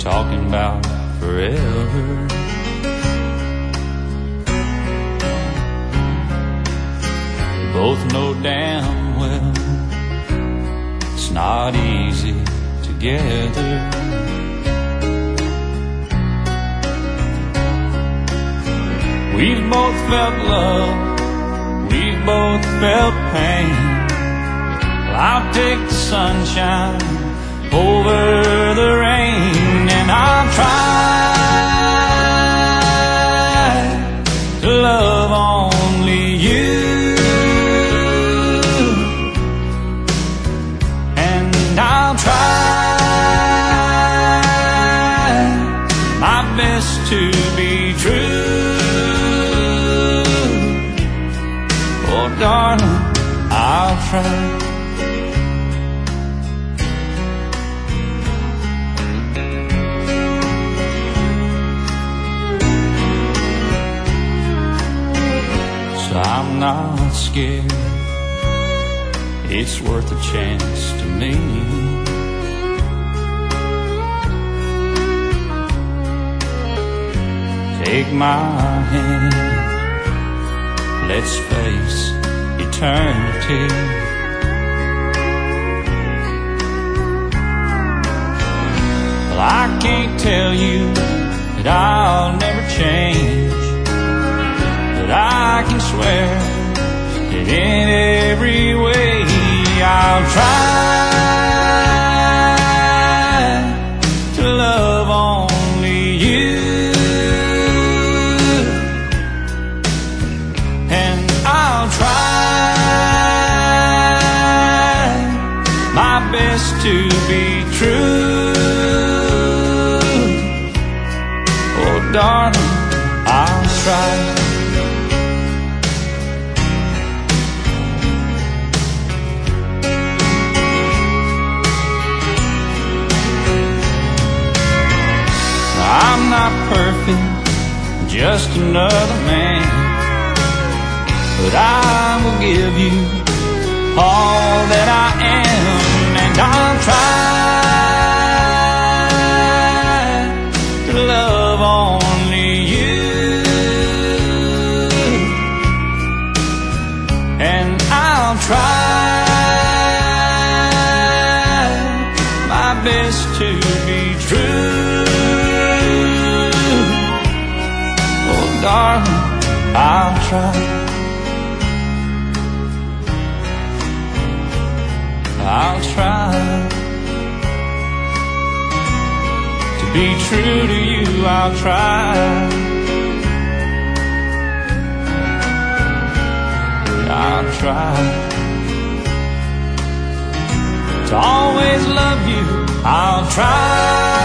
talking about forever. We both know damn well it's not easy together. We've both felt love, we've both felt pain. Well, I'll take the sunshine over the rain, and I'll try to love only you, and I'll try my best to be true. Oh, darling, I'll try. I'm not scared, it's worth a chance to me. Take my hand, let's face eternity. Well, I can't tell you that I'll never change, but I can swear that in every way I'll try to love only you, and I'll try my best to be true. Oh, darling, I'll try. I'm not perfect, just another man, but I will give you all that I am, and I'll try to love only you, and I'll try my best to be true. Darling, I'll try. I'll try to be true to you. I'll try. I'll try to always love you. I'll try.